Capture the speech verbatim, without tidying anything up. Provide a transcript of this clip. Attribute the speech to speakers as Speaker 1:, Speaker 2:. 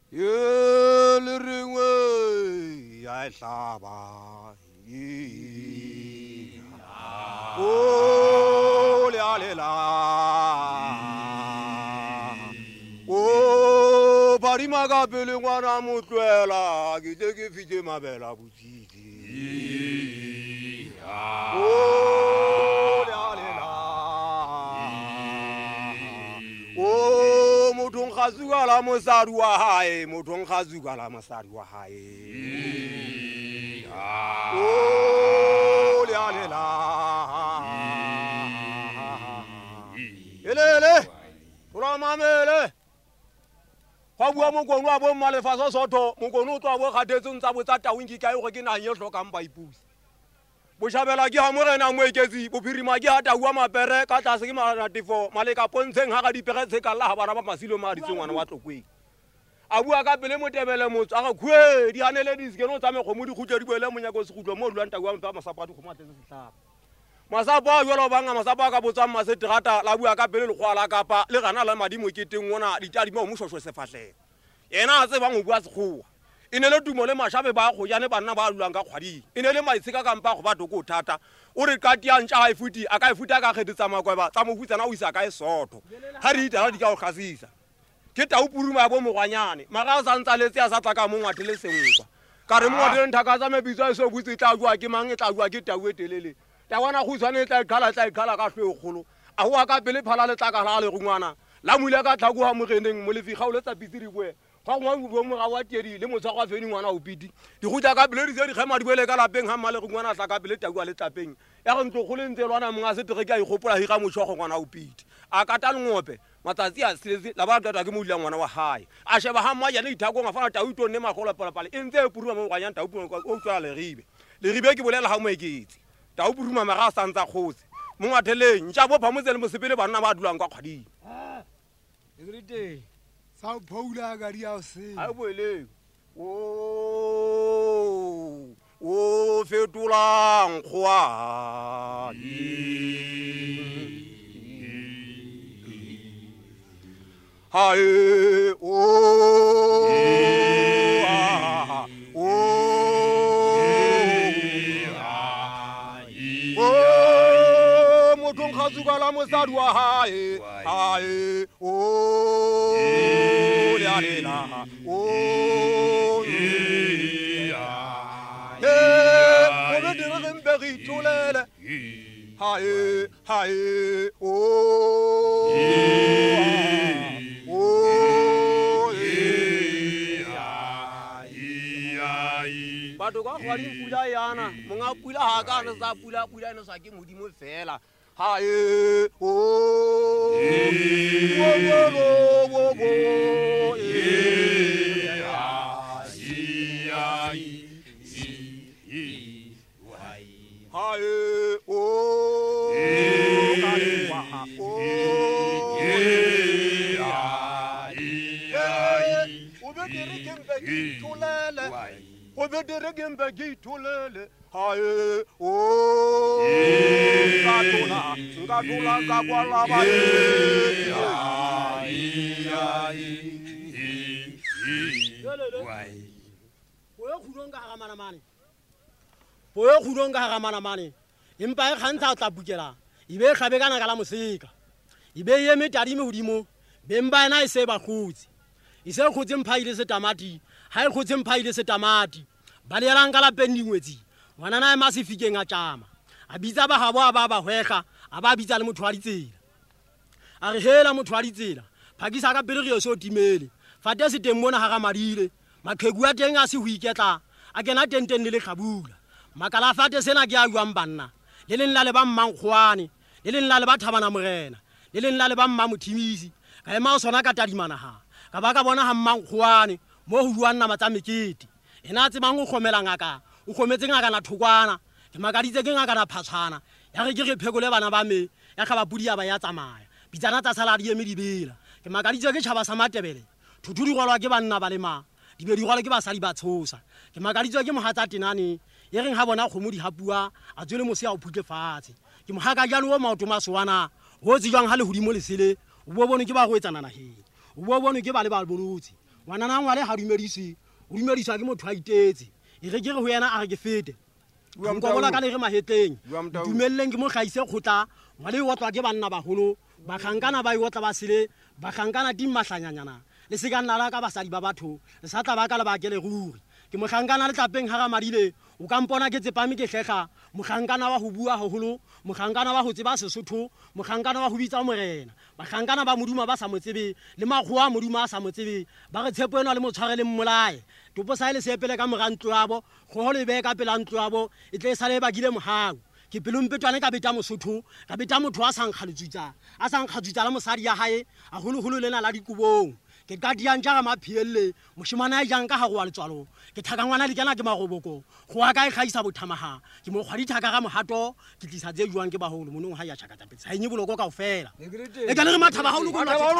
Speaker 1: ye le rengwe ya hlaba o le alela o barima ka pele ngwana motlwela ke tle ke fitse mabela botsitse o le alela o mothong khazuka la mosadi wa hae mothong khazuka la mosadi wa hae o le alela elele ola mamele ga bua mokono a bo malefaso sotho mokono o tswa bo kgatetse ntsa botsa tawingi kae go ke na ye hlokang ba ipusi bo shabela ke ha morena mo eketsi bophirima ke ha taua mapere ka tlase ke maratifo maleka pontsheng ha ga dipege tsheka la ha bana ba masilo ma ditse ngwana wa tlokweng a bua ka pele motebele motso a ga khwe di hanele di skeno tsa meghomo di khutla di boele monyako se khutlo mo dulwang taua mpa masapa di khoma tletse sehlaba masapa jolo banga masapa ka botsang maseterata la bua ka pele le khwala kapa le gana la madimo keteng ngona ditadi mo moshosho se fahle yena a tseba ngo bua sekgowa inele tumo le mashabe ba go jane banna ba lulang ka kgwadi inele maitsika ka mpa go ba doko thata o re katia ntja ha ifuti aka ifuta ka kgeditsa makweba tsa mo hutsana o isa ka esotho ha re itala di ka go khasisa ke ta o puruma bo mogwanyane maga sa ntsaletse a sa tla ka mongwate le sengwa ka re mongwate nthaka tsa mebitso a se butse tla jwa ke mang e tla jwa ke tawe telele ta wana go tswane tla khala tla khala ka hlwe kgolo a ho ka pele phala le tla ka la le gongwana la mule ka tlhago ha mogeneng mo le fi gaole tsa pitiri bwe ga ngwa go mo ga wa tiedi le motsa go feni ngwana o piti di go tla ka pele di se di gema di boele ka lapeng ha male go ngwana tla ka pele taua le tapeng ya go ntlo go le ntse lwana monga se tere ke a igopola hi ga motshogo ngwana o piti a kata le ngope matsatsi a setse la ba tata ke mo dila ngwana wa hae a sheba ha mma ya le ithako nga fana tau tonne magola pala pala e ntse e puruma mo ganya tau puruma o tswa le ribe le ribe ke bolela ha mo eketse tau puruma maga sa ntsa khotse mo ngatheleng ntja bo phamotse le mosepele banna ba dulang kwa kgwadi
Speaker 2: ah egrite sa phoula ga dia se
Speaker 1: a boele o o fetolang khwa hae o o mothong khazuka la mosadi wa hae hae o le alela o e o be dire ge mpe ge itolele hae hae o batho ka kgwadi pula yana monga pula ha ka re sa pula pula ene sa ke modimo fela hae o wo wo wo wo e ya i wai hae o ka le wa o ya i o be dire ke mpe ke tolele o be dire ke mpe ke tolele hae o ka tola ka tola ka kwala ba ai ai wai
Speaker 3: boye khudong ka ga mana mane boye khudong ka ga mana mane impa e khantsa tla bukela ibe kgabe kana kala mosika ibe ye metadi me hodimo bemba na e se ba khutsi ise khutsi mphaile se tamati ha e khutsi mphaile se tamati ba le yalang kala pendingwetsi ngwana na e masifikeng a tjama a bitsa ba habo ba ba hwega a ba bitsa le motho wa ditsela a re hela motho wa ditsela phakisa ka pele re so timele fate se teng mona ha ga madile makhegu a teng a se ho iketla a kena tenten le le khabula makala fate sena ke a yuang banna le leng la le ba mmang khwane le leng la le ba thabana morena le leng la le ba mma mothimisi ka ema o sona ka tadimana ha ka ba ka bona ha mmang khwane mo ho buang nama tsa mekete ena tse mang o khomela ngaka o khometse ngaka na thokwana ke makaditse ke ngaka na phatshana ya re ke re phekole bana ba me ya ga ba pudia ba ya tsamaya bitsana tsa saladi ye medibela ke makaditse ke tshaba sa matebele thuthudi gwalwa ke banna ba le ma di be di gwala ke basadi ba tshosa ke makaditse ke mohatsa tenane ye reng ha bona khomodi hapua a tswele mosia o phutle fatshe ke mohaka jalo o maoto maswana ho tsi jang ha le hodimo le sele o bo bone ke ba go etsana na he o bo bone ke ba le ba bolotsi ngwanana ngwale ha dumedise o dumedisa ke motho a itetse e re ke re ho yena a re ke fete nko bola ka le re mahetleng dumelleng ke mo gaise khotla ngwale o tswa ke banna baholo ba khankana ba yotla ba sile ba khankana di mahlanyanyana le se ka nna la ka basadi ba batho le sa tla ba ka le ba ke le ruri ke mo khankana le tlapeng ha ga madile o ka mpona ke tsepame ke hlegga mogankana wa ho bua haholo mogankana wa ho tseba Sesotho mogankana wa ho bitsa morena bagankana ba moduma ba sa motsebe le magwa moduma a sa motsebe ba re tshepo ena le motshware le mmolae topo sa ile sepele ka morantlo yabo go ho le be ka pela ntlo yabo e tle sa le ba gile mohau ke pelompetwane ka beta Mosotho ka beta motho a sang khaletsutsa a sang khatsutsa la mosadi ya hae a holo holo lena la dikubong ke ka diang ja ma phielle moshimana ya jang ka ha go wa letswalo ke thaka ngwana le kana ke magoboko go a ka e gaisa bothamaga ke mo kgwadi thaka ga mohato ke tlisa tse juang ke baholo monong ha ya tshaka tapetsa enye boloko ka ofela e ka le re mathaba ha o lokolo ka